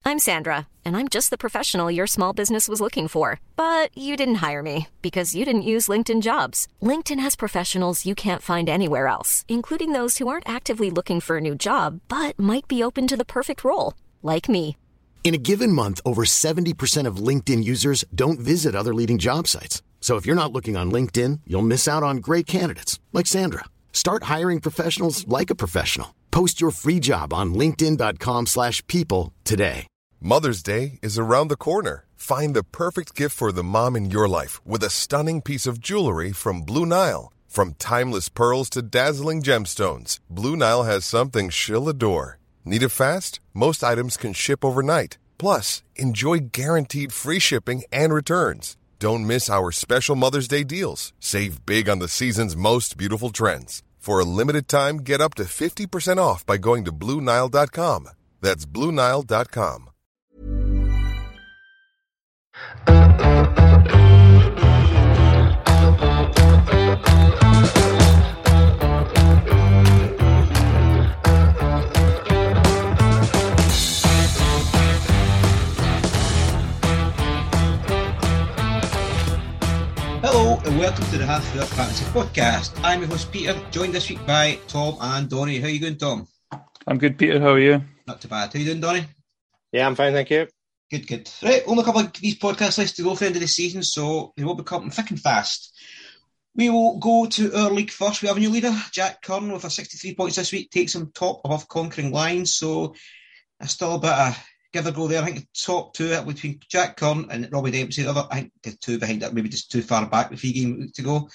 I'm Sandra, and I'm just the professional your small business was looking for. But you didn't hire me because you didn't use LinkedIn Jobs. LinkedIn has professionals you can't find anywhere else, including those who aren't actively looking for a new job, but might be open to the perfect role, like me. In a given month, over 70% of LinkedIn users don't visit other leading job sites. So if you're not looking on LinkedIn, you'll miss out on great candidates like Sandra. Start hiring professionals like a professional. Post your free job on linkedin.com/people today. Mother's Day is around the corner. Find the perfect gift for the mom in your life with a stunning piece of jewelry from Blue Nile. From timeless pearls to dazzling gemstones, Blue Nile has something she'll adore. Need it fast? Most items can ship overnight. Plus, enjoy guaranteed free shipping and returns. Don't miss our special Mother's Day deals. Save big on the season's most beautiful trends. For a limited time, get up to 50% off by going to BlueNile.com. That's BlueNile.com. Hello and welcome to the Half Hour Fantasy Podcast. I'm your host Peter, joined this week by Tom and Donny. How are you going, Tom? I'm good, Peter. How are you? Not too bad. How are you doing, Donny? Yeah, I'm fine, thank you. Good. Right, only a couple of these podcast lists to go for the end of the season, so they will be coming thick and fast. We will go to our league first. We have a new leader, Jack Curran, with a 63 points this week, takes him top above Conquering Lions, so still a bit of give or go there. I think the top two between Jack Curran and Robbie Dempsey. The other, I think the two behind that, maybe just too far back with 3 games to go.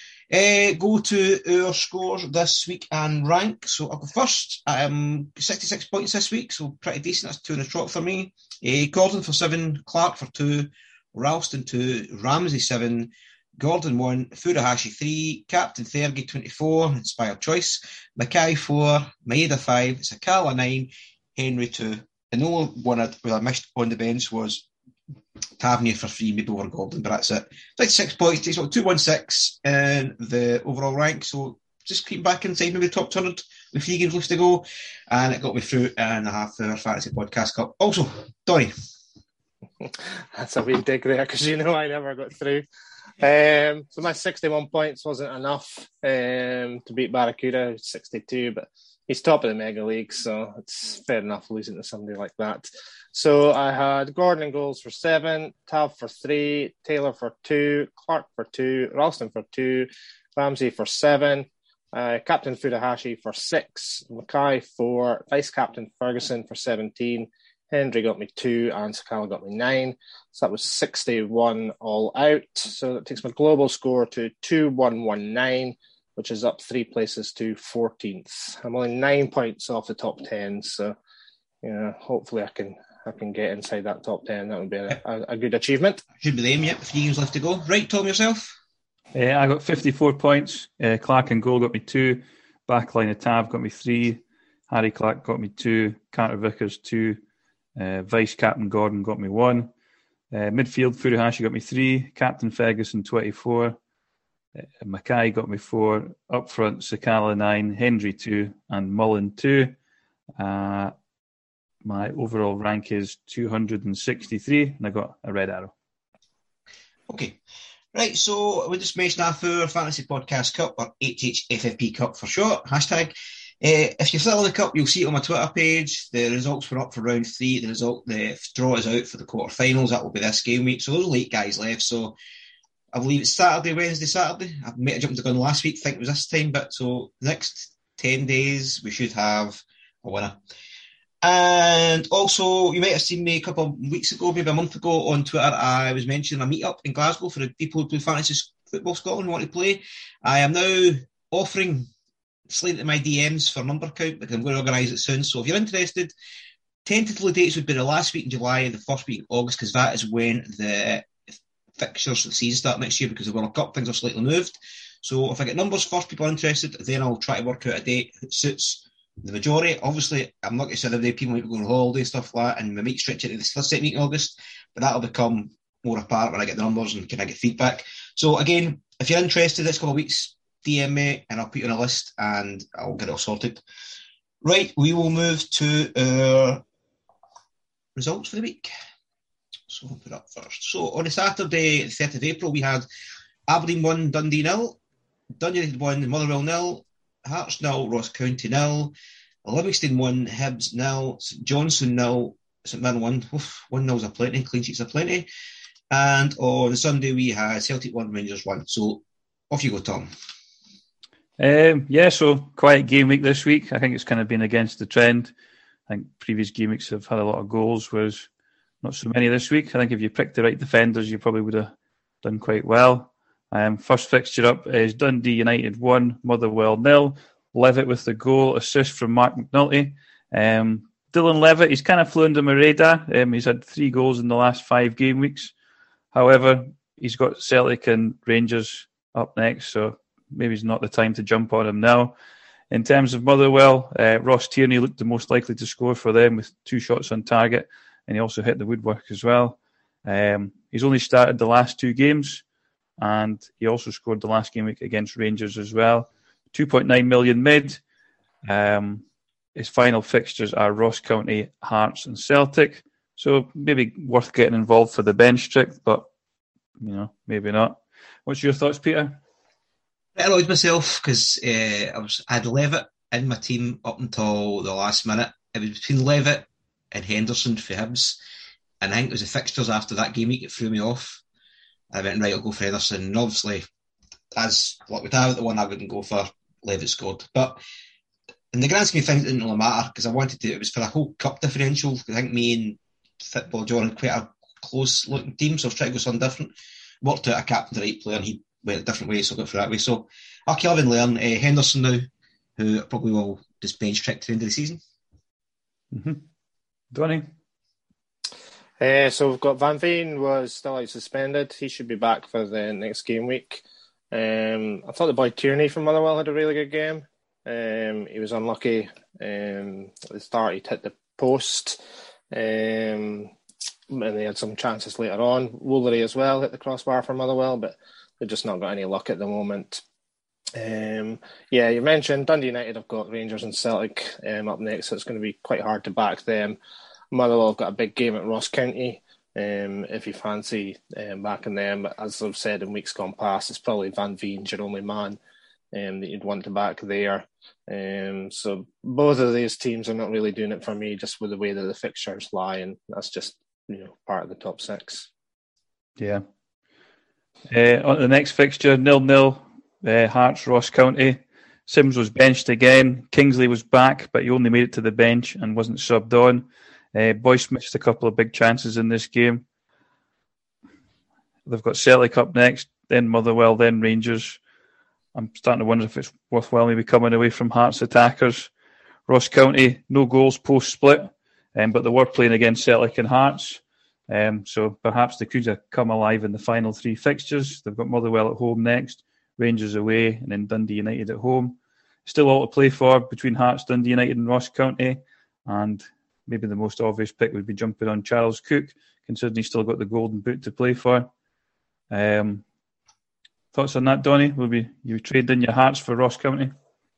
Go to our scores this week and rank. So I'll go first. 66 points this week, so pretty decent. That's 2 in a trot for me. Gordon for 7, Clark for 2, Ralston 2, Ramsey 7, Gordon 1, Furuhashi 3, Captain Fergie 24, Inspired Choice, Mackay 4, Maeda 5, Sakala 9, Henry 2. And the only one I missed on the bench was Tavernier for 3, maybe over Gordon, but that's it. 66 points, takes about 216 in the overall rank, so just keep back inside maybe the top 200 with 3 games left to go, and it got me through in the Half Hour Fantasy Podcast Cup. Also, Donny. That's a wee dig there, because you know I never got through. So my 61 points wasn't enough to beat Barracuda, 62, but he's top of the Mega League, so it's fair enough losing to somebody like that. So I had Gordon in goals for 7, Tav for 3, Taylor for 2, Clark for 2, Ralston for 2, Ramsey for 7, Captain Furuhashi for 6, Mackay 4, Vice Captain Ferguson for 17, Hendry got me 2, and Sakala got me 9. So that was 61 all out. So that takes my global score to 2119, which is up 3 places to 14th. I'm only 9 points off the top 10, so hopefully I can get inside that top 10. That would be a good achievement. Should be them, yep. 3 games left to go. Right, Tom, yourself? I got 54 points. Clark and goal got me 2. Backline of Tav got me 3. Harry Clark got me 2. Carter Vickers 2. Vice Captain Gordon got me 1. Midfield Furuhashi got me 3. Captain Ferguson 24. Mackay got me 4. Up front Sakala 9. Hendry 2. And Mullen 2. My overall rank is 263, and I got a red arrow. Okay. Right, so we just mentioned Half Hour Fantasy Podcast Cup, or HHFFP Cup for short, hashtag. If you're still in the cup, you'll see it on my Twitter page. The results were up for round 3. The draw is out for the quarterfinals. That will be this game week. So those are 8 guys left. So I believe it's Wednesday, Saturday. I might have jumped the gun last week, think it was this time, but so next 10 days we should have a winner. And also, you might have seen me a couple of weeks ago, maybe a month ago on Twitter, I was mentioning a meet-up in Glasgow for the people who play Fantasy Football Scotland who want to play. I am now offering slide at my DMs for number count, because I'm going to organise it soon. So if you're interested, tentatively dates would be the last week in July and the first week in August, because that is when the fixtures for the season start next year, because the World Cup things are slightly moved. So if I get numbers first, people are interested, then I'll try to work out a date that suits the majority. Obviously, I'm not going to say every day people might be going on holiday and stuff like that, and we might stretch it to the second week in August, but that'll become more apart when I get the numbers and can I get feedback. So again, if you're interested, this couple of weeks, DM me and I'll put you on a list and I'll get it all sorted. Right, we will move to our results for the week. So I'll put up first. So on the Saturday, the 30th of April, we had Aberdeen 1, Dundee 0, Dundee United 1, Motherwell 0, Hearts 0, Ross County 0, Livingston 1, Hibs 0, St Johnstone 0, St Mirren 1. 1-0's a plenty, clean sheets a plenty. And on Sunday, we had Celtic 1, Rangers 1. So off you go, Tom. So quiet game week this week. I think it's kind of been against the trend. I think previous game weeks have had a lot of goals, whereas not so many this week. I think if you picked the right defenders, you probably would have done quite well. First fixture up is Dundee United 1, Motherwell 0. Levitt with the goal, assist from Mark McNulty. Dylan Levitt, he's kind of flew under my radar. He's had 3 goals in the last 5 game weeks. However, he's got Celtic and Rangers up next, so maybe it's not the time to jump on him now. In terms of Motherwell, Ross Tierney looked the most likely to score for them with 2 shots on target, and he also hit the woodwork as well. He's only started the last 2 games, and he also scored the last game week against Rangers as well. 2.9 million mid. His final fixtures are Ross County, Hearts and Celtic. So maybe worth getting involved for the bench trick, but maybe not. What's your thoughts, Peter? I annoyed myself because I had Levitt in my team up until the last minute. It was between Levitt and Henderson for Hibs, and I think it was the fixtures after that game week that threw me off. I went, right, I'll go for Henderson. And obviously, as what would have the one I wouldn't go for, Levitt scored. But in the grand scheme of things, it didn't really matter because I wanted to. It was for a whole cup differential. I think me and Football John had quite a close looking team, so I was trying to go something different. Worked out a captain the right player, and he went a different way, so I got for that way. So I'll kill and learn. Henderson now, who probably will just bench trick to the end of the season. Mm-hmm. Donny? So we've got Van Veen was still out suspended. He should be back for the next game week. I thought the boy Tierney from Motherwell had a really good game. He was unlucky. At the start, he'd hit the post. And they had some chances later on. Woolery as well hit the crossbar for Motherwell, but they've just not got any luck at the moment. You mentioned Dundee United have got Rangers and Celtic up next, so it's going to be quite hard to back them. Motherwell have got a big game at Ross County. If you fancy backing them, but as I've said in weeks gone past, it's probably Van Veen's your only man that you'd want to back there. So both of these teams are not really doing it for me, just with the way that the fixtures lie, and that's just part of the top 6. Yeah. On the next fixture, 0-0, Hearts, Ross County. Sims was benched again. Kingsley was back, but he only made it to the bench and wasn't subbed on. Boyce missed a couple of big chances in this game. They've got Celtic up next, then Motherwell, then Rangers. I'm starting to wonder if it's worthwhile maybe coming away from Hearts attackers. Ross County, no goals post-split, but they were playing against Celtic and Hearts. So perhaps they could have come alive in the final 3 fixtures. They've got Motherwell at home next, Rangers away, and then Dundee United at home. Still all to play for between Hearts, Dundee United and Ross County. And maybe the most obvious pick would be jumping on Charles Cook, considering he's still got the golden boot to play for. Thoughts on that, Donny? Will you trade in your Hearts for Ross County?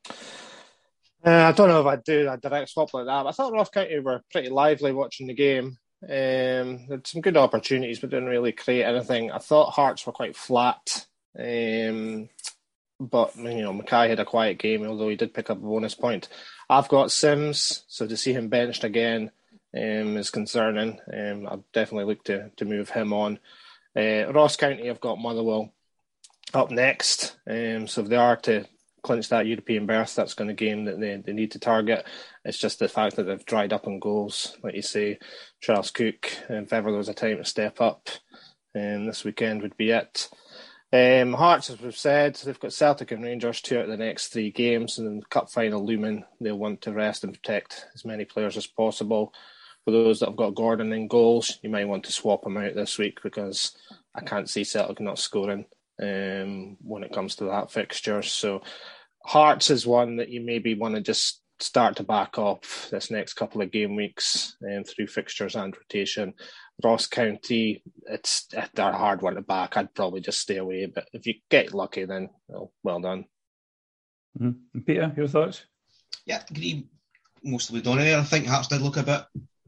I don't know if I'd do a direct swap like that, but I thought Ross County were pretty lively watching the game. They had some good opportunities, but didn't really create anything. I thought Hearts were quite flat. But, Mackay had a quiet game, although he did pick up a bonus point. I've got Sims, so to see him benched again is concerning. I'd definitely look to move him on. Ross County have got Motherwell up next. So if they are to clinch that European berth, that's going to be a game that they need to target. It's just the fact that they've dried up on goals. Like you say, Charles Cook, if ever there was a time to step up, this weekend would be it. Hearts, as we've said, they've got Celtic and Rangers 2 out of the next 3 games, and in the cup final looming, they'll want to rest and protect as many players as possible. For those that have got Gordon in goals, you might want to swap him out this week, because I can't see Celtic not scoring when it comes to that fixture. So Hearts is one that you maybe want to just start to back off this next couple of game weeks through fixtures and rotation. Ross County, they're a hard one to back. I'd probably just stay away, but if you get lucky, then well done. Mm-hmm. Peter, your thoughts? Yeah, agree mostly with Donny there. I think Hearts did look a bit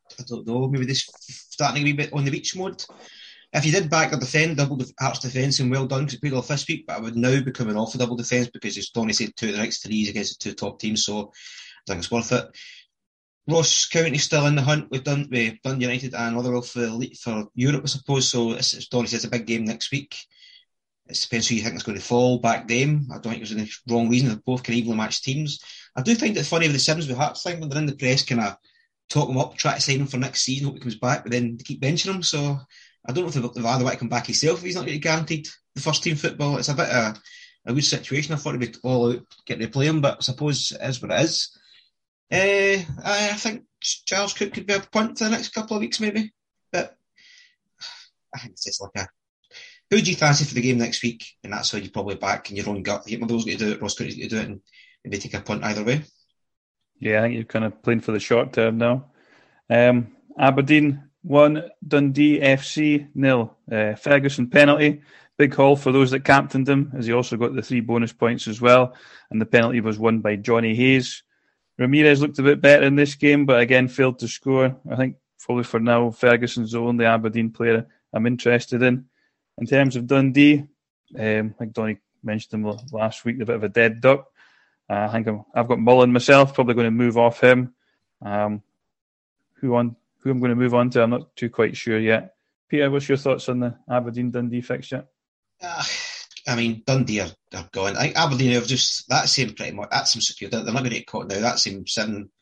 I don't know, maybe this starting a wee bit on the reach mode. If you did back the double Hearts defence, and well done, because it paid off this week, but I would now be coming off the double defence because, as Tony said, 2 of the next 3s against the 2 top teams, so I think it's worth it. Ross County still in the hunt with Dundee United and Motherwell for Europe, I suppose, so as Tony says, it's a big game next week. It depends who you think is going to fall back them. I don't think there's any wrong reason that both can evenly match teams. I do think it's funny with the Sims with Hearts thing, when they're in the press, kind of talk him up, try to sign him for next season, hope he comes back, but then they keep benching him, so I don't know if they'd rather want to come back himself if he's not getting guaranteed the first team football. It's a bit of a weird situation. I thought he'd be all out getting to play him, but I suppose it is what it is. I think Charles Cook could be a punt for the next couple of weeks, maybe. But I think it's just like who do you fancy for the game next week? And that's how you probably back in your own gut. I think Motherwell's going to do it, Ross County's going to do it, and maybe take a punt either way. Yeah, I think you're kind of playing for the short term now. Aberdeen 1, Dundee FC 0. Ferguson penalty. Big haul for those that captained him, as he also got the 3 bonus points as well. And the penalty was won by Johnny Hayes. Ramirez looked a bit better in this game, but again failed to score. I think probably for now, Ferguson's the only Aberdeen player I'm interested in. In terms of Dundee, like Donny mentioned him last week, a bit of a dead duck. I think I've got Mullen myself, probably going to move off him. Who I'm going to move on to, I'm not too quite sure yet. Peter, what's your thoughts on the Aberdeen-Dundee fixture? I mean, Dundee are gone. I think Aberdeen have that seemed pretty much, that seems secure. They're not going to get caught now. That seems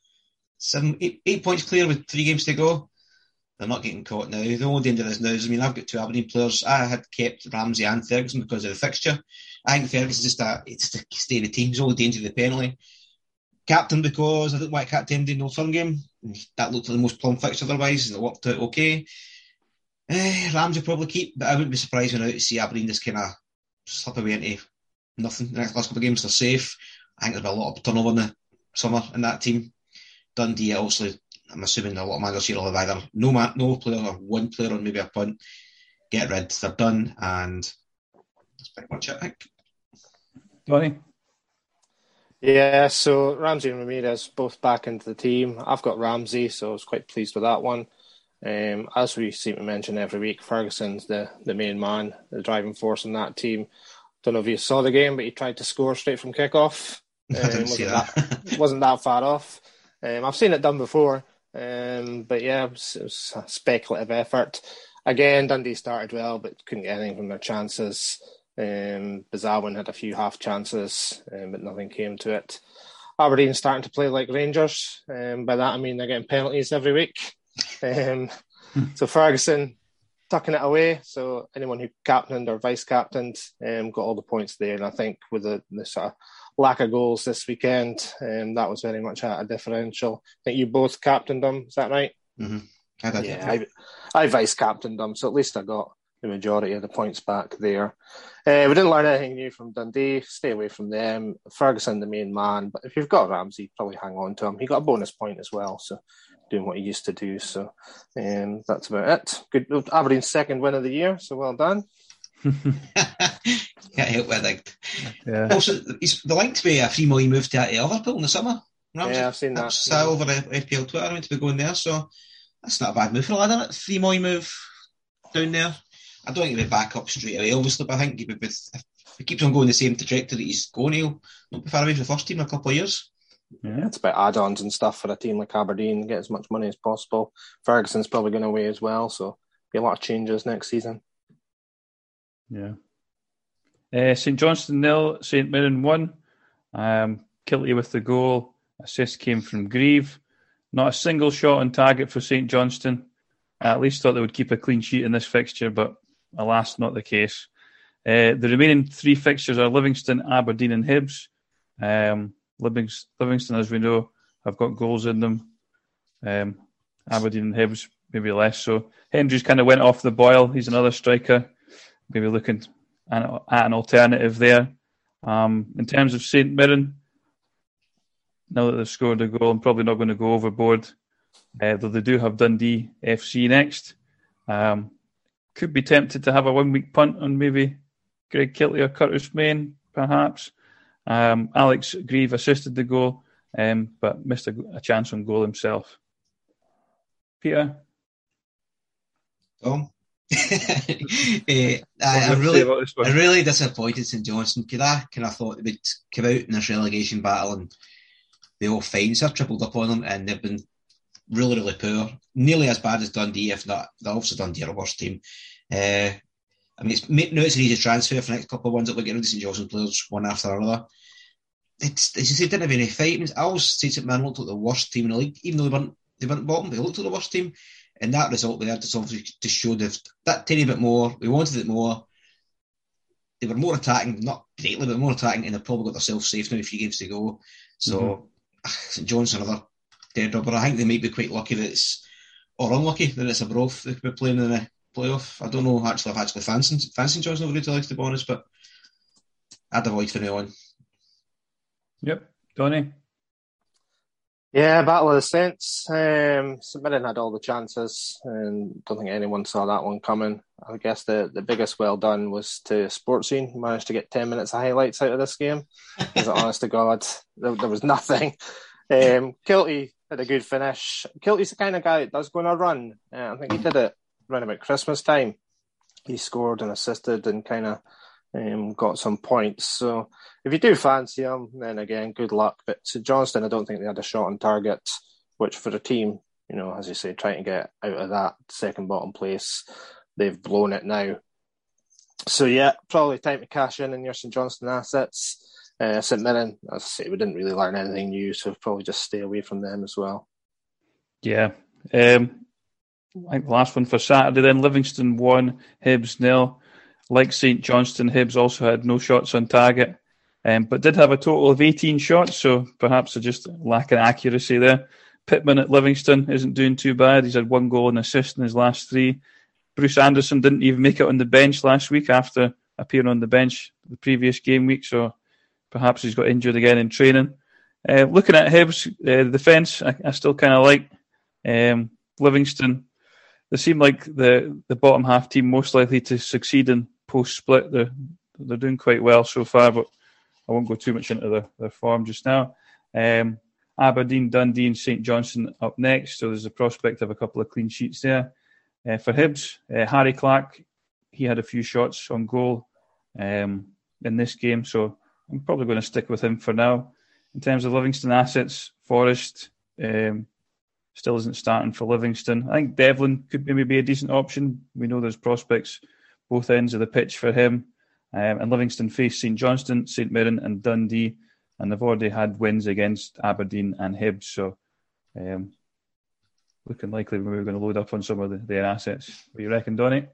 8 points clear with 3 games to go. They're not getting caught now. The only danger is now is, I've got 2 Aberdeen players. I had kept Ramsey and Ferguson because of the fixture. I think Ferguson's just to stay in the team. He's only danger of the penalty. Captain because I didn't want to captain him in the Old Firm game. That looked like the most plumb fixture otherwise, and it worked out okay. Ramsey probably keep, but I wouldn't be surprised when I to see Aberdeen just kind of slip away into nothing. The next last couple of games they're safe. I think there's been a lot of turnover in the summer in that team. Dundee, obviously, I'm assuming a lot of managers here will have either no player or 1 player on maybe a punt. Get rid, they're done, and that's pretty much it, I think. Donny? Yeah, so Ramsey and Ramirez both back into the team. I've got Ramsey, so I was quite pleased with that one. As we seem to mention every week, Ferguson's the main man, the driving force in that team. Don't know if you saw the game, but he tried to score straight from kickoff. I didn't see that. Wasn't that far off. I've seen it done before, but yeah, it was a speculative effort. Again, Dundee started well, but couldn't get anything from their chances. Bazawin had a few half chances, but nothing came to it. Aberdeen starting to play like Rangers. By that I mean they're getting penalties every week. So Ferguson tucking it away. So anyone who captained or vice captained got all the points there. And I think with the sort of lack of goals this weekend, that was very much a differential. I think you both captained them. Is that right? Mm-hmm. I did. Yeah, I vice captained them. So at least I got the majority of the points back there. We didn't learn anything new from Dundee. Stay away from them. Ferguson, the main man. But if you've got Ramsey, probably hang on to him. He got a bonus point as well, so doing what he used to do. So that's about it. Good. Aberdeen's 2nd win of the year, so well done. Can't help with it. Yeah. Also, the link to be a free money move to Liverpool in the summer. Ramsey, yeah, I've seen that. That's over the FPL Twitter. I meant to be going there, so that's not a bad move for a lad, isn't it? Free money move down there. I don't think he'll be back up straight away, obviously, but I think if he keeps on going the same trajectory that he's going, he'll not be far away from the first team in a couple of years. Yeah, it's about add-ons and stuff for a team like Aberdeen, get as much money as possible. Ferguson's probably going away as well, so be a lot of changes next season. Yeah. St Johnstone 0, St Mirren 1. Kilty with the goal. Assist came from Grieve. Not a single shot on target for St Johnstone. I at least thought they would keep a clean sheet in this fixture, but alas, not the case. The remaining 3 fixtures are Livingston, Aberdeen and Hibs. Livingston, as we know, have got goals in them. Aberdeen and Hibs, maybe less so. Hendry's kind of went off the boil. He's another striker. Maybe looking at an alternative there. In terms of St Mirren, now that they've scored a goal, I'm probably not going to go overboard. Though they do have Dundee FC next. Could be tempted to have a 1-week punt on maybe Greg Kilty or Curtis Main, perhaps. Alex Grieve assisted the goal, but missed a chance on goal himself. Peter? Tom? I'm really disappointed St Johnstone. I kind of thought they would come out in this relegation battle and the old fines have tripled up on them, and they've been really, really poor. Nearly as bad as Dundee, if not. Obviously Dundee are a worse team. It's an easy transfer for the next couple of ones that we're getting into St Johnstone players one after another. They didn't have any fight. I always say St Mirren looked like the worst team in the league, even though they weren't bottom. They looked like the worst team. And that result they had to obviously to show that tiny bit more. We wanted it more. They were more attacking, not greatly, but more attacking, and they've probably got themselves safe now, a few games to go. So St John's another dead rubber. I think they might be quite lucky that it's, or unlucky that it's a Broth they could be playing in the playoff. I don't know. Actually, I've actually fancied Johnson over to like, to be honest, but I'd avoid from now on. Yep, Donny. Yeah, Battle of the Saints. St Mirren had all the chances, and don't think anyone saw that one coming. I guess the biggest well done was to Sportscene, who managed to get 10 minutes of highlights out of this game. Because honest to God, there was nothing. Kilty had a good finish. Kilty's the kind of guy that does go on a run. I think he did it around about Christmas time. He scored and assisted and kind of got some points. So if you do fancy him, then again, good luck. But St Johnstone, I don't think they had a shot on target, which for a team, as you say, trying to get out of that second bottom place, they've blown it now. So yeah, probably time to cash in your St Johnstone assets. St Mirren, as I say, we didn't really learn anything new, so probably just stay away from them as well. Yeah. I think the last one for Saturday then, Livingston 1, Hibs 0. Like St Johnstone, Hibs also had no shots on target, but did have a total of 18 shots, so perhaps they're just lacking accuracy there. Pittman at Livingston isn't doing too bad. He's had 1 goal and assist in his last 3. Bruce Anderson didn't even make it on the bench last week after appearing on the bench the previous game week, so perhaps he's got injured again in training. Looking at Hibs, the defence, I still kind of like. Livingston, they seem like the bottom half team most likely to succeed in post-split. They're doing quite well so far, but I won't go too much into their form just now. Aberdeen, Dundee and St Johnstone up next, so there's a prospect of a couple of clean sheets there. For Hibs, Harry Clark, he had a few shots on goal in this game, so I'm probably going to stick with him for now. In terms of Livingston assets, Forrest still isn't starting for Livingston. I think Devlin could maybe be a decent option. We know there's prospects both ends of the pitch for him. And Livingston face St Johnstone, St Mirren and Dundee, and they've already had wins against Aberdeen and Hibs, so looking likely we're going to load up on some of their assets. What do you reckon, Donny?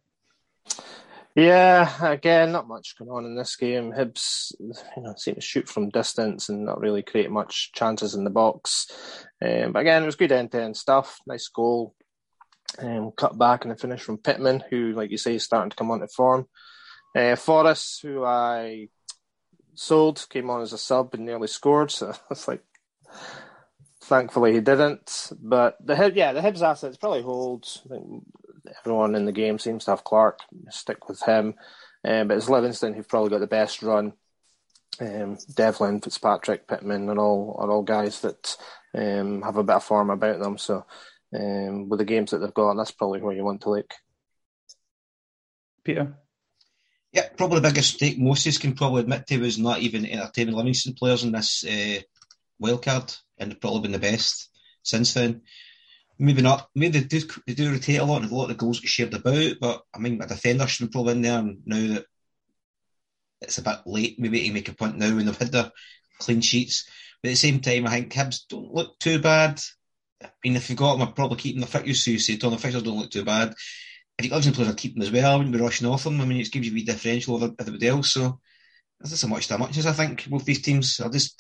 Yeah, again, not much going on in this game. Hibs, seem to shoot from distance and not really create much chances in the box. But again, it was good end-to-end stuff. Nice goal. Cut back and a finish from Pittman, who, like you say, is starting to come onto form. Forrest, who I sold, came on as a sub and nearly scored. So it's like, thankfully he didn't. But the Hibs assets probably hold. I think everyone in the game seems to have Clark. Stick with him. But it's Livingston who've probably got the best run. Devlin, Fitzpatrick, Pittman are all guys that have a bit of form about them. So with the games that they've got, that's probably where you want to look. Peter? Yeah, probably the biggest mistake Moses can probably admit to was not even entertaining Livingston players in this wildcard, and they've probably been the best since then. Maybe not. Maybe they do rotate a lot, and a lot of the goals get shared about. But I mean, a defender should be probably in there. And now that it's a bit late, maybe to make a point now when they've had their clean sheets. But at the same time, I think Hibs don't look too bad. I mean, if you got them, I'd probably keep them. The fixtures, so you say, the fixtures don't look too bad. If you got some players, I'd keep them as well. I wouldn't be rushing off them. I mean, it gives you a wee differential over everybody else. So there's not so much damages, I think, both these teams.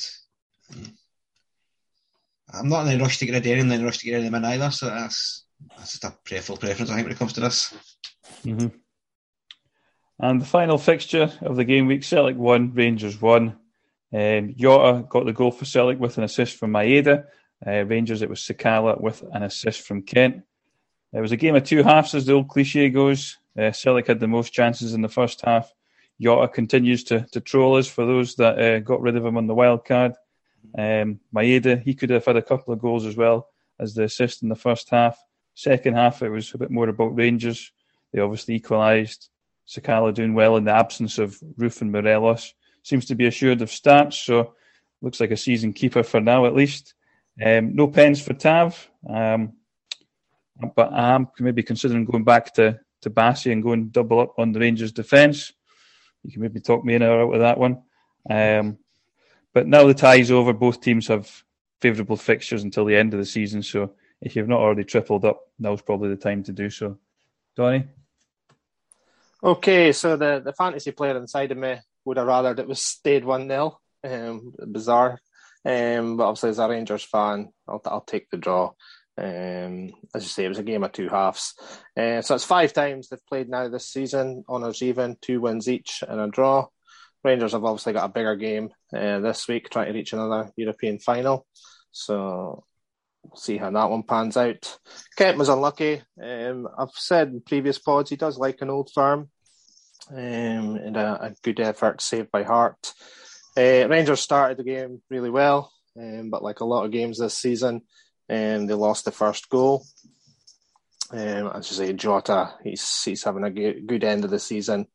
I'm not in any rush to get rid of any, I'm not in any rush to get rid of them in either. So that's just a preference, I think, when it comes to this. Mm-hmm. And the final fixture of the game week, Celtic 1, Rangers 1. Jota got the goal for Celtic with an assist from Maeda. Rangers, it was Sakala with an assist from Kent. It was a game of two halves, as the old cliche goes. Celtic had the most chances in the first half. Jota continues to troll us for those that got rid of him on the wild card. Maeda, he could have had a couple of goals as well as the assist in the first half. Second half, it was a bit more about Rangers. They obviously equalised. Sakala doing well in the absence of Roof and Morelos. Seems to be assured of starts, so looks like a season keeper for now at least. No pens for Tav, but I'm maybe considering going back to Bassey and going double up on the Rangers defence. You can maybe talk me in or out of that one. But now the tie's over, both teams have favourable fixtures until the end of the season, so if you've not already tripled up, now's probably the time to do so. Donnie? Okay, so the fantasy player inside of me would have rathered it was stayed 1-0. Bizarre. But obviously as a Rangers fan, I'll take the draw. As you say, it was a game of two halves. So it's 5 times they've played now this season. Honours even, 2 wins each and a draw. Rangers have obviously got a bigger game this week, trying to reach another European final. So we'll see how that one pans out. Kent was unlucky. I've said in previous pods he does like an Old Firm. And a good effort saved by Hart. Rangers started the game really well, but like a lot of games this season, they lost the first goal. As you say, Jota, he's having a good end of the season.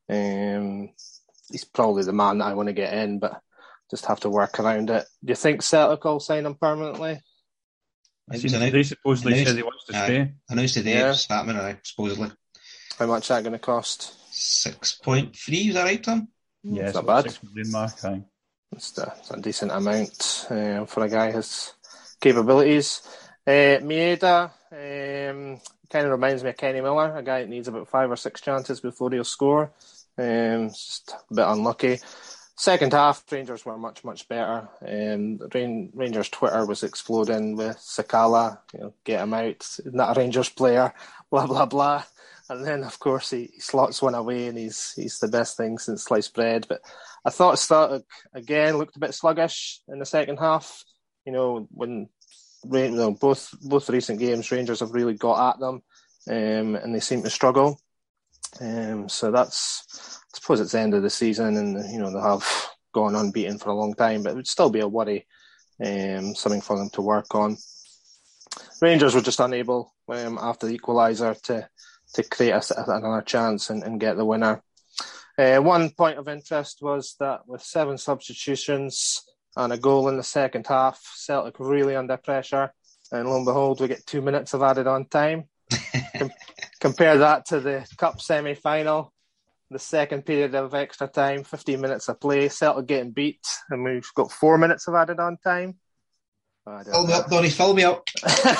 He's probably the man that I want to get in, but just have to work around it. Do you think Celtic will sign him permanently? They supposedly said he wants to stay. Announced today, it's happening, supposedly. How much is that going to cost? 6.3, is that right, Tom? Yeah, it's not bad. $6 million mark. It's a decent amount for a guy his capabilities. Maeda kind of reminds me of Kenny Miller, a guy that needs about 5 or 6 chances before he'll score. Just a bit unlucky. Second half, Rangers were much, much better. Rangers Twitter was exploding with Sakala, get him out, not a Rangers player, blah, blah, blah. And then, of course, he slots one away and he's the best thing since sliced bread. But I thought Celtic, again, looked a bit sluggish in the second half. When both recent games, Rangers have really got at them and they seem to struggle. So that's, I suppose it's the end of the season and, they have gone unbeaten for a long time, but it would still be a worry, something for them to work on. Rangers were just unable after the equaliser to create another chance and get the winner. One point of interest was that with 7 substitutions and a goal in the second half, Celtic really under pressure, and lo and behold, we get 2 minutes of added on time. Compare that to the Cup semi-final, the second period of extra time, 15 minutes of play, Celtic getting beat, and we've got 4 minutes of added on time. Fill me up, Donnie, fill me up.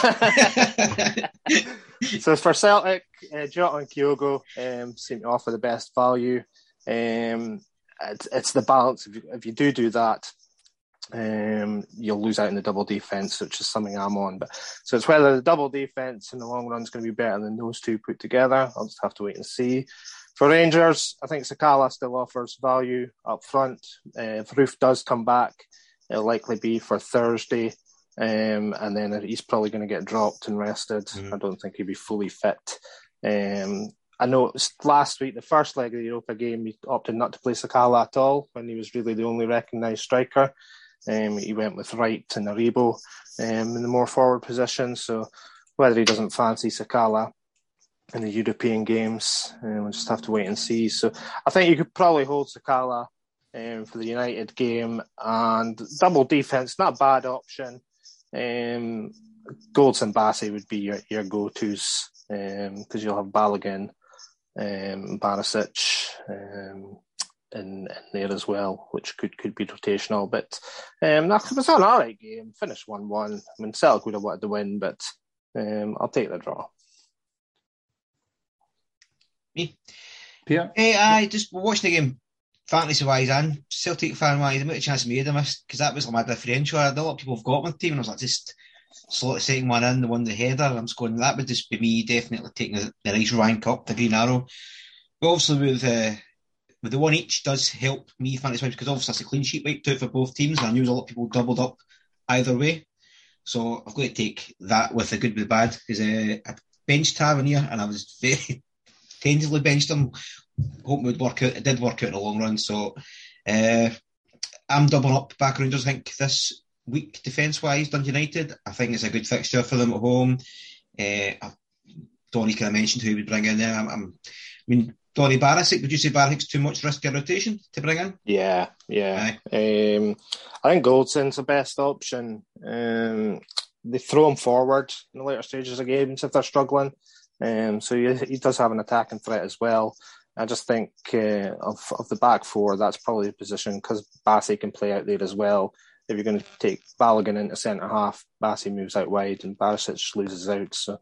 So for Celtic, Jota and Kyogo seem to offer the best value. It's the balance. If you do that, you'll lose out in the double defence, which is something I'm on. So it's whether the double defence in the long run is going to be better than those two put together. I'll just have to wait and see. For Rangers, I think Sakala still offers value up front. If Roof does come back, it'll likely be for Thursday. And then he's probably going to get dropped and rested. I don't think he'll be fully fit. I know last week, the first leg of the Europa game, he opted not to play Sakala at all when he was really the only recognised striker. He went with Wright and Aribo in the more forward position. So whether he doesn't fancy Sakala in the European games, we'll just have to wait and see. So I think you could probably hold Sakala for the United game, and double defence, not a bad option. Golds and Bassey would be your go-tos because you'll have Balogun, Barisic in there as well, which could be rotational. But it was an alright game. Finished 1-1. I mean, Celtic would have wanted to win, but I'll take the draw. Me? Peter? I just watching the game fantasy-wise and Celtic fan-wise. I might have a chance made them because that was my differential. I had a lot of people have got my team and I was like, just slot the second one in, the one the header. I'm just going, that would just be me definitely taking the nice rank up, the Green Arrow. But obviously with the one each does help me fantasy-wise because obviously it's a clean sheet wiped out for both teams and I knew a lot of people doubled up either way. So I've got to take that with the good with the bad because I benched Tavernier and I was very tentatively benched him, hoping it would work out. It did work out in the long run. So I'm doubling up back Rangers. I think this week, defence-wise, Dundee United, I think it's a good fixture for them at home. Donny kind of mentioned who he would bring in there. I mean, Donny Barisic, would you say Barasic's too much risk of rotation to bring in? Yeah. I think Goldson's the best option. They throw him forward in the later stages of games if they're struggling. So he does have an attacking threat as well. I just think of the back four, that's probably the position because Bassey can play out there as well. If you're going to take Balogun into centre half, Bassey moves out wide and Barisic loses out. So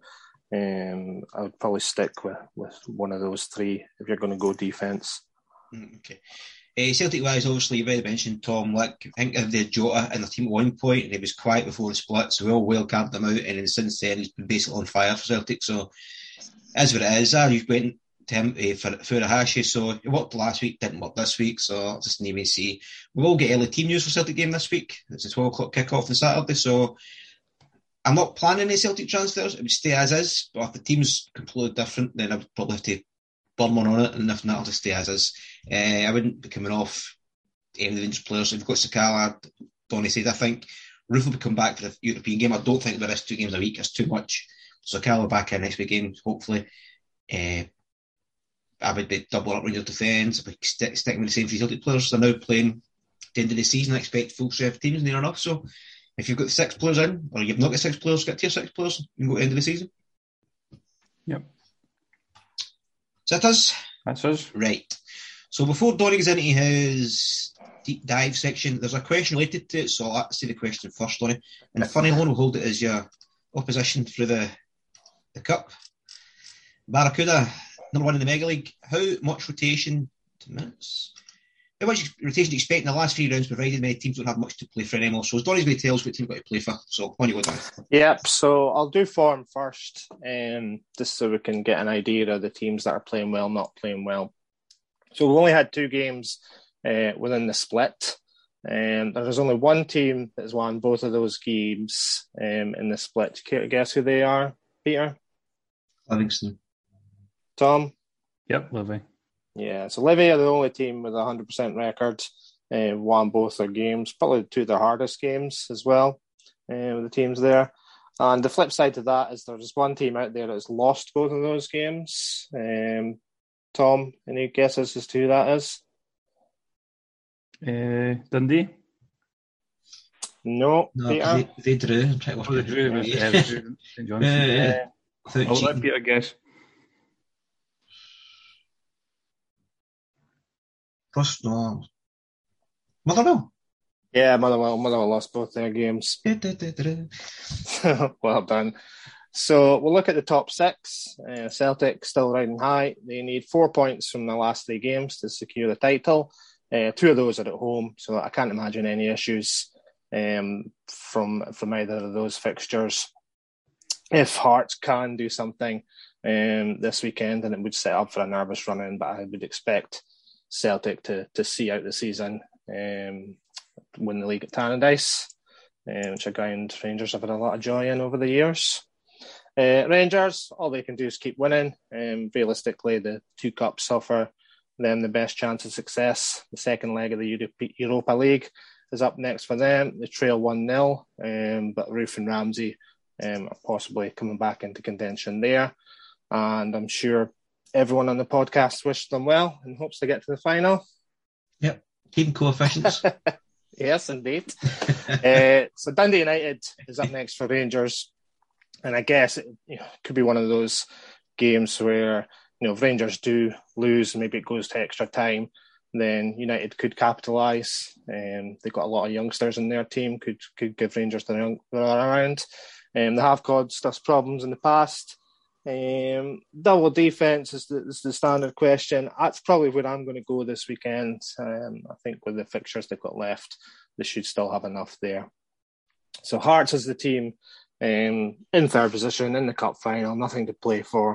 I would probably stick with one of those three if you're going to go defence. Okay. Celtic-wise, obviously, you've already mentioned Tom Lick. I think of the Jota in the team at one point, and he was quiet before the split, so we all wildcarded him out, and then since then he's been basically on fire for Celtic. So, as what it is, you went to him for Furuhashi, so it worked last week, didn't work this week, so I'll just need to see. We will get early team news for Celtic game this week. It's a 12 o'clock kick-off on Saturday, so I'm not planning any Celtic transfers. It would stay as is, but if the team's completely different, then I would probably have to burn one on it, and if not, I'll just stay as is. I wouldn't be coming off any of the Rangers players. If you've got Sakala, Donny said, I think Roof will come back for the European game. I don't think there is 2 games a week. It's too much. Sakala back in next week game, hopefully. I would be doubling up Rangers defence. I'd be sticking with the same 3 Celtic players. They're now playing the end of the season. I expect full strength teams near enough. So if you've got 6 players in, or you've not got 6 players, get tier 6 players, you can go to the end of the season. Yep. So that is? That's us. Right. So before Donny goes into his deep dive section, there's a question related to it, so I'll say the question first, Donny. And the funny one, we'll hold it as your opposition through the Cup. Barracuda, number 1 in the Mega League. How much rotation do you expect in the last 3 rounds, provided many teams don't have much to play for anymore? So Donny's going to tell us what team got to play for. So why don't you go, Donny? Yep, so I'll do form first, just so we can get an idea of the teams that are playing well, not playing well. So we've only had 2 games within the split. There's only one team that has won both of those games in the split. Care to guess who they are, Peter? Livingston. Tom? Yep, Livy. Yeah, so Livy are the only team with a 100% record. Won both their games, probably 2 of their hardest games as well, with the teams there. And the flip side to that is there's one team out there that's lost both of those games. Tom, any guesses as to who that is? Dundee? No, Peter? They drew. They drew with St Johnstone. I'll let Peter guess. Motherwell? Yeah, Motherwell lost both their games. Well done. So we'll look at the top 6. Celtic still riding high. They need 4 points from the last 3 games to secure the title. 2 of those are at home, so I can't imagine any issues from either of those fixtures. If Hearts can do something this weekend, then it would set up for a nervous run-in, but I would expect Celtic to see out the season, win the league at Tannadice, which a ground Rangers have had a lot of joy in over the years. Rangers, all they can do is keep winning. Realistically, the 2 cups offer them the best chance of success. The second leg of the Europa League is up next for them. They trail 1-0, but Roof and Ramsey are possibly coming back into contention there. And I'm sure everyone on the podcast wishes them well and hopes to get to the final. Yep, team coefficients. Yes, indeed. So Dundee United is up next for Rangers. And I guess it could be one of those games where, if Rangers do lose, maybe it goes to extra time, then United could capitalise. They've got a lot of youngsters in their team, could give Rangers the around. They have caused us problems in the past. Double defence is the standard question. That's probably where I'm going to go this weekend. I think with the fixtures they've got left, they should still have enough there. So Hearts is the team in 3rd position in the cup final, nothing to play for.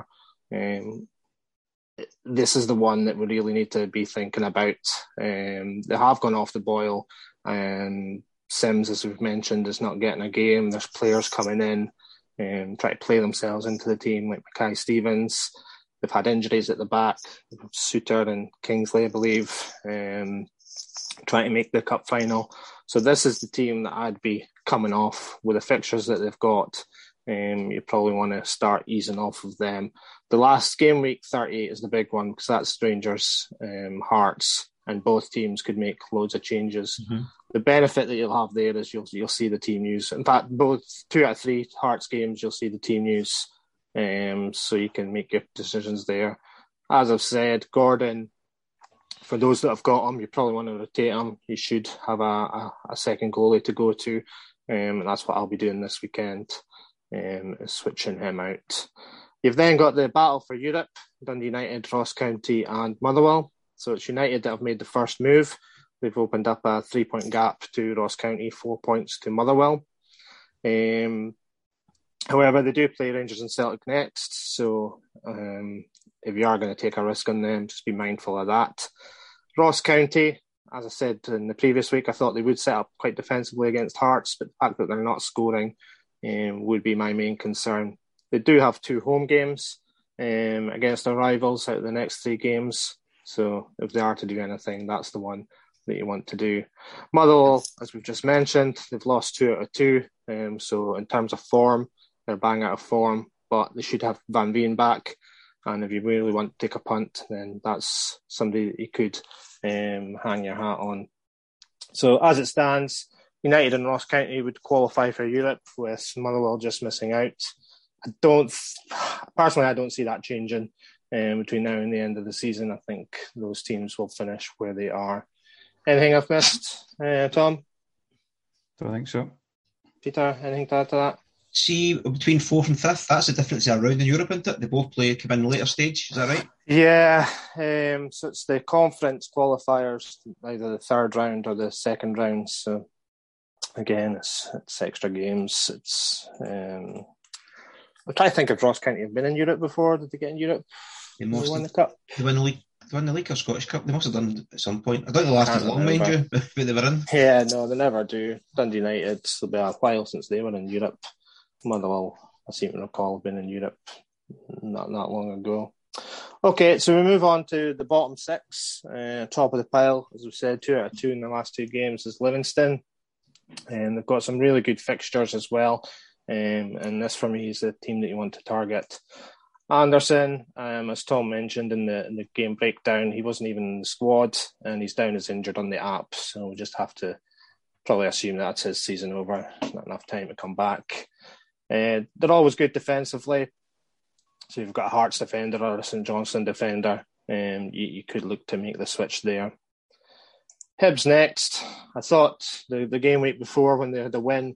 This is the one that we really need to be thinking about. They have gone off the boil, and Sims, as we've mentioned, is not getting a game. There's players coming in and try to play themselves into the team, like Mackay Stevens. They've had injuries at the back, Suter and Kingsley, I believe, trying to make the cup final. So this is the team that I'd be coming off with the fixtures that they've got. you probably want to start easing off of them. The last game week 38 is the big one because that's Rangers, Hearts, and both teams could make loads of changes. Mm-hmm. The benefit that you'll have there is you'll see the team news. In fact, both 2 out of 3 Hearts games, you'll see the team news, so you can make your decisions there. As I've said, Gordon, for those that have got him, you probably want to rotate him. You should have a second goalie to go to, and that's what I'll be doing this weekend, switching him out. You've then got the battle for Europe, Dundee United, Ross County and Motherwell. So it's United that have made the first move. They've opened up a 3-point gap to Ross County, 4 points to Motherwell. However, they do play Rangers and Celtic next, so if you are going to take a risk on them, just be mindful of that. Ross County, as I said in the previous week, I thought they would set up quite defensively against Hearts, but the fact that they're not scoring would be my main concern. They do have 2 home games against their rivals out of the next 3 games, so if they are to do anything, that's the one that you want to do. Motherwell, as we've just mentioned, they've lost 2 out of 2, so in terms of form, they're bang out of form, but they should have Van Veen back. And if you really want to take a punt, then that's somebody that you could hang your hat on. So as it stands, United and Ross County would qualify for Europe, with Motherwell just missing out. I don't see that changing between now and the end of the season. I think those teams will finish where they are. Anything I've missed, Tom? Don't think so. Peter, anything to add to that? See, between 4th and 5th, that's the difference around in Europe, isn't it? They both come in the later stage, is that right? Yeah, so it's the conference qualifiers, either the 3rd round or the 2nd round. So again, it's extra games. I'm trying to think if Ross County have been in Europe before. Did they get in Europe? They must won the cup. They won the league or Scottish Cup. They must have done at some point. I don't know the last as long, mind you, but they were in. Yeah, no, they never do. Dundee United, it'll be a while since they were in Europe. Motherwell, I seem to recall, been in Europe not long ago. Okay, so we move on to the bottom 6. Top of the pile, as we said, 2 out of 2 in the last 2 games is Livingston. And they've got some really good fixtures as well. And this, for me, is the team that you want to target. Anderson, as Tom mentioned in the game breakdown, he wasn't even in the squad, and he's down as injured on the app. So we just have to probably assume that's his season over. There's not enough time to come back. They're always good defensively. So you've got a Hearts defender or a St Johnstone defender. You could look to make the switch there. Hibs next. I thought the game week before, when they had the win,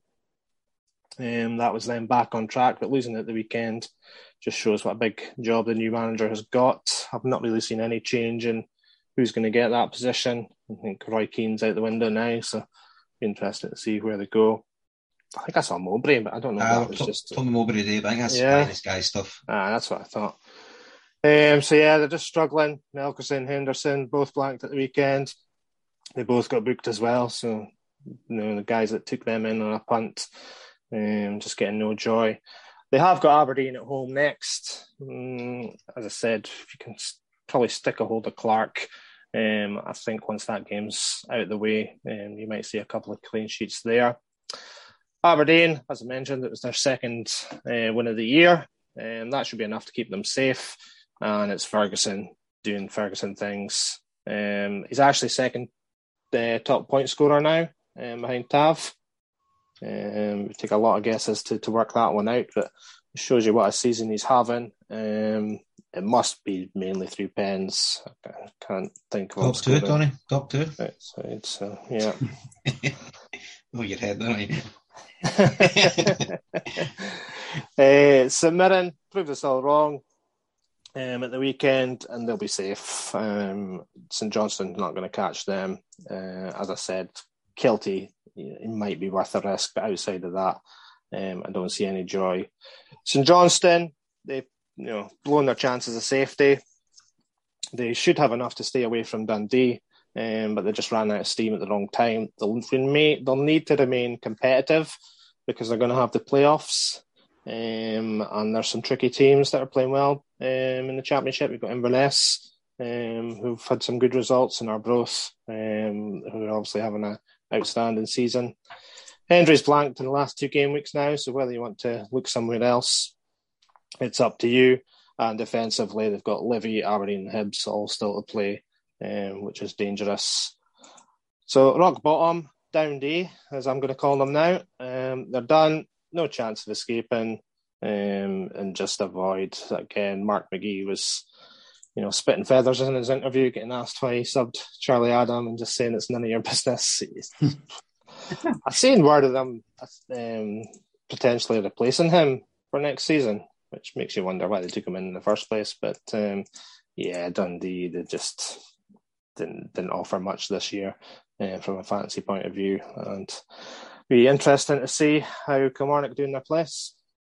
that was them back on track, but losing at the weekend just shows what a big job the new manager has got. I've not really seen any change in who's going to get that position. I think Roy Keane's out the window now, so be interested to see where they go. I think I saw Mowbray, but I don't know. That was just Tommy Mowbray today, but I think that's this guy's stuff. That's what I thought. So yeah, they're just struggling. Melkerson, Henderson, both blanked at the weekend. They both got booked as well. So the guys that took them in on a punt, just getting no joy. They have got Aberdeen at home next. As I said, if you can probably stick a hold of Clark. I think once that game's out of the way, you might see a couple of clean sheets there. Aberdeen, as I mentioned, it was their 2nd win of the year. That should be enough to keep them safe. And it's Ferguson doing Ferguson things. He's actually 2nd top point scorer now, behind Tav. We take a lot of guesses to work that one out, but it shows you what a season he's having. It must be mainly through pens. I can't think of top 2, Tony. Top 2. Outside, so yeah. Oh, your head, don't you? St Mirren proved us all wrong at the weekend, and they'll be safe. St Johnstone's not going to catch them. As I said, Kilty, it might be worth a risk, but outside of that, I don't see any joy. St Johnstone, they've blown their chances of safety. They should have enough to stay away from Dundee, but they just ran out of steam at the wrong time. They'll need to remain competitive because they're going to have the playoffs, and there's some tricky teams that are playing well in the Championship. We've got Inverness, who've had some good results, and Arbroath, who are obviously having an outstanding season. Hendry's blanked in the last 2 game weeks now, so whether you want to look somewhere else, it's up to you. And defensively, they've got Livy, Aberdeen, and Hibs all still to play, which is dangerous. So rock bottom, down D, as I'm going to call them now. They're done, no chance of escaping, and just avoid. Again, Mark McGee was, spitting feathers in his interview, getting asked why he subbed Charlie Adam and just saying it's none of your business. I've seen word of them potentially replacing him for next season, which makes you wonder why they took him in the first place. But Dundee, they just didn't offer much this year from a fantasy point of view, and be interesting to see how Kilmarnock do in their place.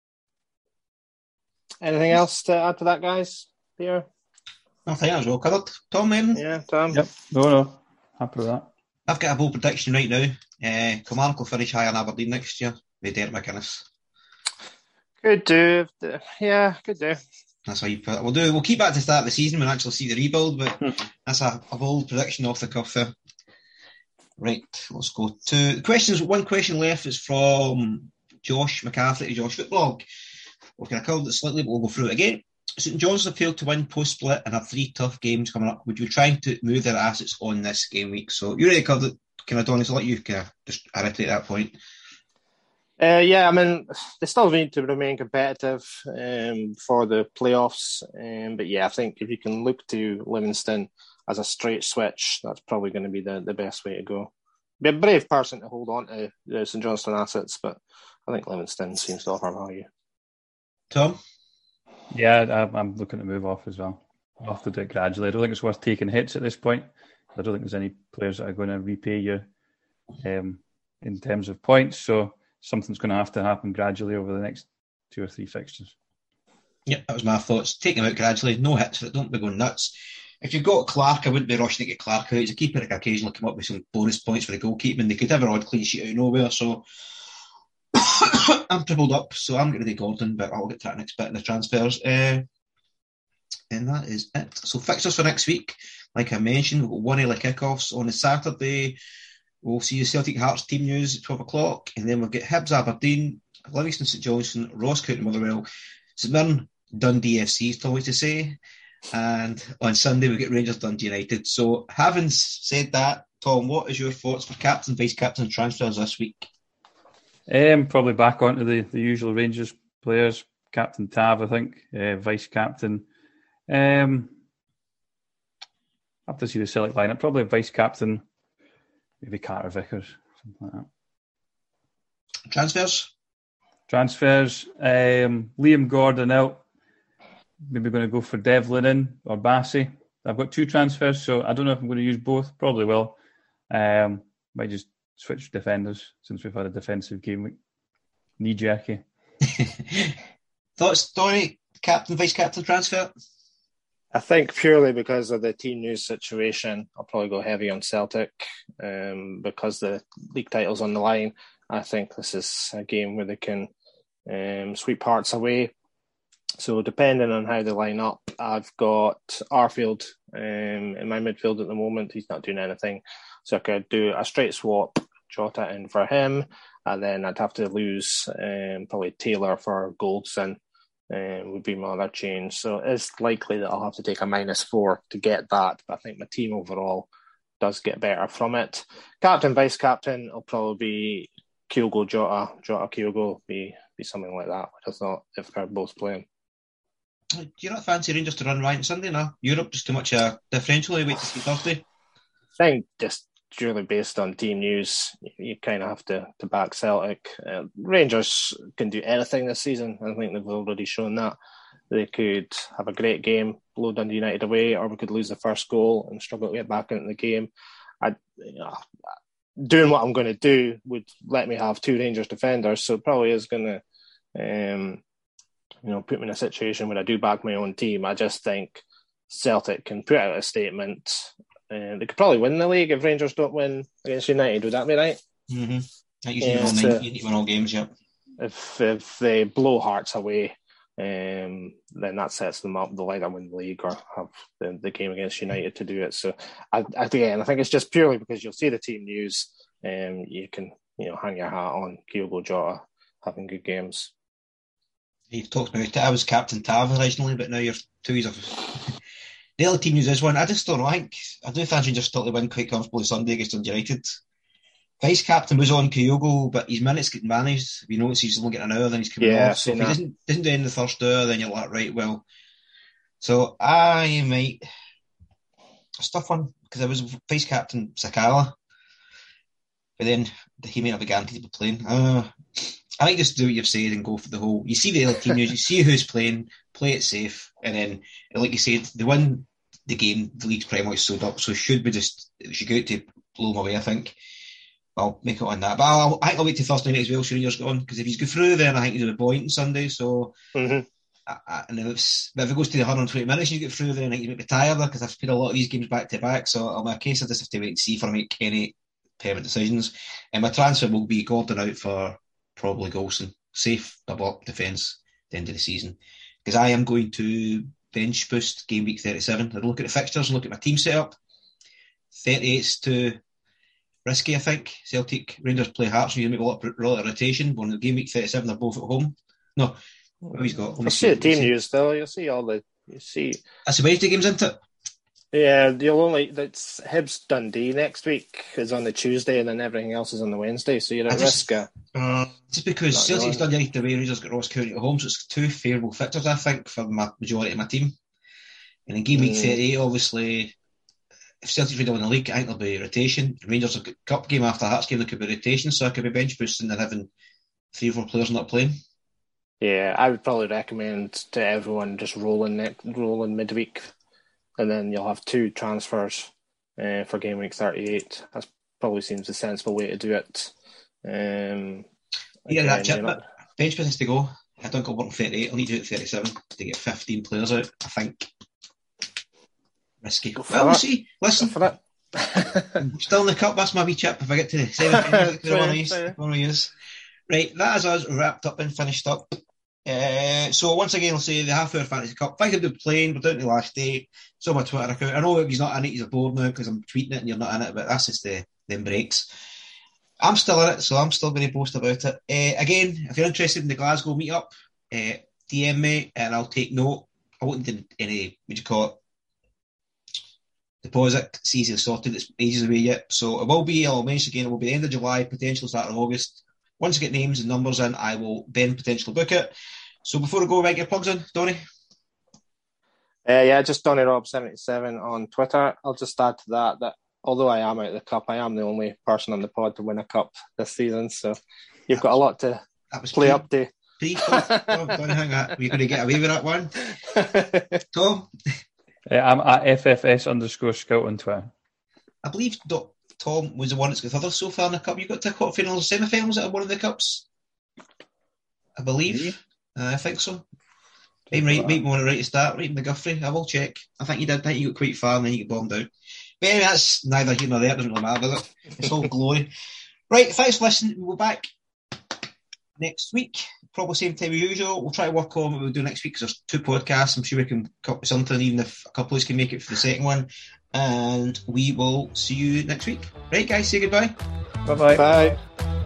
Anything else to add to that, guys? Peter? I think that was well covered. Tom, anything? Yeah, Tom? Yep. No. Happy with that. I've got a bold prediction right now. Kilmarnock will finish higher than Aberdeen next year with Derek McInnes. Could do. Yeah, could do. That's how you put it. We'll keep that to the start of the season when we actually see the rebuild, but that's a bold prediction off the cuff there. Right, let's go to the questions. One question left is from Josh McCarthy to Josh Footblog. We're going to cover it slightly, but we'll go through it again. St John's have failed to win post-split and have 3 tough games coming up. Would you try to move their assets on this game week? So you already covered it, kind of, Donny, so I'll let you kind of just reiterate that point. I mean, they still need to remain competitive for the playoffs. But I think if you can look to Livingston as a straight switch, that's probably going to be the best way to go. Be a brave person to hold on to the St Johnstone assets, but I think Livingston seems to offer value. Tom? Yeah, I'm looking to move off as well. I'll have to do it gradually. I don't think it's worth taking hits at this point. I don't think there's any players that are going to repay you in terms of points. So something's going to have to happen gradually over the next 2 or 3 fixtures. Yeah, that was my thoughts. Take them out gradually. No hits. Don't be going nuts. If you've got Clark, I wouldn't be rushing to get Clark out. He's a keeper that can occasionally come up with some bonus points for the goalkeeping. They could have an odd clean sheet out of nowhere. So I'm tripled up, so I'm getting rid of Gordon, but I'll get to that next bit in the transfers. And that is it. So fixtures for next week, like I mentioned, we've got 1 early kickoffs on a Saturday. We'll see the Celtic Hearts team news at 12 o'clock, and then we'll get Hibs Aberdeen, Livingston St Johnstone, Ross County Motherwell, St Mirren Dundee FC, is always to say. And on Sunday we get Rangers Dundee United. So having said that, Tom, what is your thoughts for captain, vice-captain transfers this week? Probably back onto the usual Rangers players. Captain Tav, I think. Vice-captain. I have to see the Celtic lineup. Probably vice-captain, maybe Carter Vickers, something like that. Transfers. Liam Gordon out. Maybe going to go for Devlin in or Bassey. I've got 2 transfers, so I don't know if I'm going to use both. Probably will. Might just switch defenders since we've had a defensive game week. Knee-jerky. Thoughts, Donny? Captain, vice-captain transfer? I think purely because of the team news situation, I'll probably go heavy on Celtic because the league title's on the line. I think this is a game where they can sweep Hearts away. So depending on how they line up, I've got Arfield in my midfield at the moment. He's not doing anything. So I could do a straight swap, Jota in for him, and then I'd have to lose probably Taylor for Goldson. Would be my other change. So it's likely that I'll have to take a -4 to get that, but I think my team overall does get better from it. Captain, vice-captain will probably be Kyogo, Jota Kyogo, be something like that. I thought if they're both playing. Do you not fancy Rangers to run right on Sunday? No, Europe just too much differential. Wait to see Thursday. I think just purely based on team news, you kind of have to back Celtic. Rangers can do anything this season. I think they've already shown that. They could have a great game, blow Dundee United away, or we could lose the first goal and struggle to get back into the game. Doing what I'm going to do would let me have 2 Rangers defenders, so it probably is going to put me in a situation where I do back my own team. I just think Celtic can put out a statement. They could probably win the league if Rangers don't win against United. Would that be right? Mm-hmm. You need to win all games, yeah. If they blow Hearts away, then that sets them up. They'll either win the league or have the game against United to do it. So I think it's just purely because you'll see the team news. You can hang your hat on Diogo Jota having good games. You've talked about it. I was captain Tav originally, but now you're two years off. The other team news is one. I just don't know. I do think Rangers still to win quite comfortably Sunday against United. Vice captain was on Kyogo, but his minutes get managed. If you notice, he's only getting an hour, then he's coming off. So if he doesn't do it in the first hour, then you're like, right, well. So I might. It's a tough one because I was vice captain Sakala, but then he may not be guaranteed to be playing. I might just do what you've said and go for the whole. You see the other team news, you see who's playing, play it safe, and then, like you said, they win the game. The league's pretty much sold up, so should go out to blow them away. I think. I'll make it on that. But I think I'll wait till Thursday night as well, so Rangers go on. Because if he's go through, then I think he's a point on Sunday. So, and if it goes to the 120 minutes and you get through, then I think you might be tired because I've played a lot of these games back to back. So, in my case, I just have to wait and see if I make any permanent decisions. And my transfer will be Gordon out for probably Golson. Safe, double up defence at the end of the season. Because I am going to bench boost game week 37. I'll look at the fixtures and look at my team setup. 38's too risky, I think. Celtic, Rangers play Hearts, and you make a lot of rotation. But in the game week 37, they're both at home. No, what he's got. You'll see the team news, though. You'll see all the. You see. That's the Wednesday games, isn't it? Yeah, that's Hibs Dundee next week is on the Tuesday, and then everything else is on the Wednesday. So you're at risk. Just because Celtic's done right away, Rangers got Ross County at home, so it's two favourable fixtures, I think, for the majority of my team. And in game week 38, obviously. If Celtic really win the league, I think there'll be rotation. Rangers have got cup game after Hearts game, there could be rotation, so I could be bench boosting and having 3 or 4 players not playing. Yeah, I would probably recommend to everyone just rolling midweek, and then you'll have 2 transfers for game week 38. That probably seems a sensible way to do it. That chip, but bench business to go. I don't go work 38. I'll need to do it 37 to get 15 players out, I think. Risky. Well, we'll see. Listen, still in the cup. That's my wee chip. If I get to the 7th, one of use. Right, that is us wrapped up and finished up. So once again, I'll say the half-hour fantasy cup. Thank you for playing. We're down to the last day. So my Twitter account. I know he's not in it. He's bored now because I'm tweeting it and you're not in it. But that's just them breaks. I'm still in it, so I'm still going to post about it. Again, if you're interested in the Glasgow meetup, DM me and I'll take note. I won't do any. What do you call it? Deposit. It's easily sorted. It's ages away yet. So it will be, I'll mention again, it will be the end of July, potentially start of August. Once I get names and numbers in, I will then potentially book it. So before I go, make your plugs in, Donny. Just Donny Rob 77 on Twitter. I'll just add to that although I am out of the cup, I am the only person on the pod to win a cup this season. So you've got a lot to play up to. Donny, hang on. We're going to get away with that one. Tom? I'm at FFS_scout on Twitter. I believe Tom was the one that's got further so far in the cup. You got to quarterfinals or semi-finals at one of the cups, I believe. I think so. Maybe we want to right to start, right in the Guthrie. I will check. I think you did. I think you got quite far and then you got bombed out. But anyway, that's neither here nor there. It doesn't really matter, does it? It's all glory. Right, thanks for listening. We'll be back next week, probably same time as usual. We'll try to work on what we'll do next week because there's 2 podcasts. I'm sure we can come up with something, even if a couple of us can make it for the second one. And we will see you next week. Right, guys, say goodbye. Bye-bye. Bye.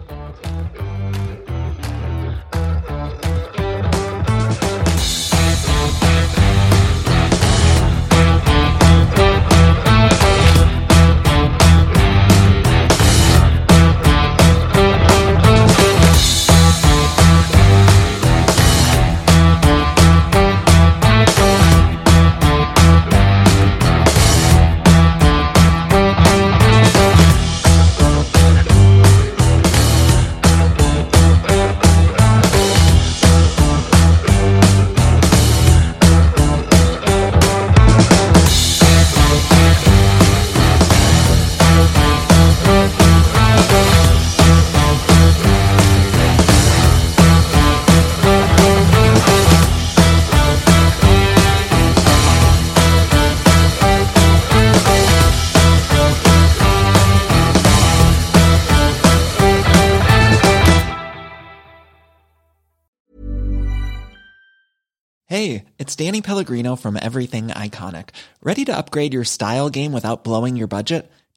Hey, it's Danny Pellegrino from Everything Iconic. Ready to upgrade your style game without blowing your budget?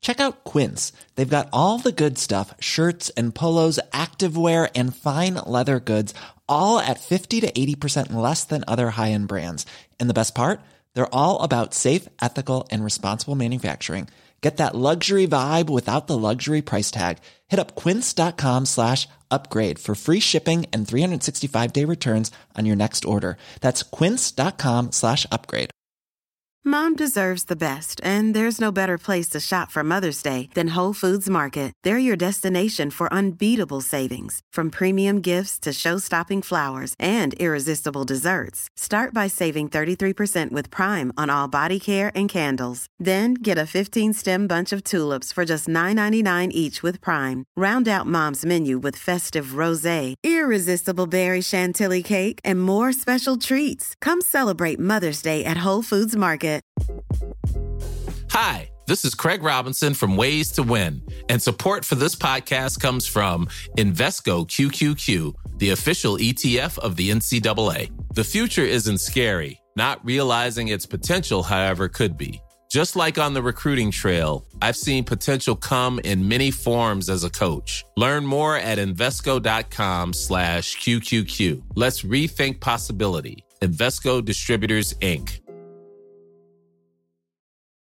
Check out Quince. They've got all the good stuff, shirts and polos, activewear, and fine leather goods, all at 50 to 80% less than other high-end brands. And the best part? They're all about safe, ethical, and responsible manufacturing. Get that luxury vibe without the luxury price tag. Hit up quince.com/upgrade for free shipping and 365-day returns on your next order. That's quince.com/upgrade. Mom deserves the best, and there's no better place to shop for Mother's Day than Whole Foods Market. They're your destination for unbeatable savings, from premium gifts to show-stopping flowers and irresistible desserts. Start by saving 33% with Prime on all body care and candles. Then get a 15-stem bunch of tulips for just $9.99 each with Prime. Round out Mom's menu with festive rosé, irresistible berry chantilly cake, and more special treats. Come celebrate Mother's Day at Whole Foods Market. Hi, this is Craig Robinson from Ways to Win, and support for this podcast comes from Invesco QQQ, the official ETF of the NCAA. The future isn't scary. Not realizing its potential, however, could be. Just like on the recruiting trail, I've seen potential come in many forms as a coach. Learn more at Invesco.com/QQQ. Let's rethink possibility. Invesco Distributors, Inc.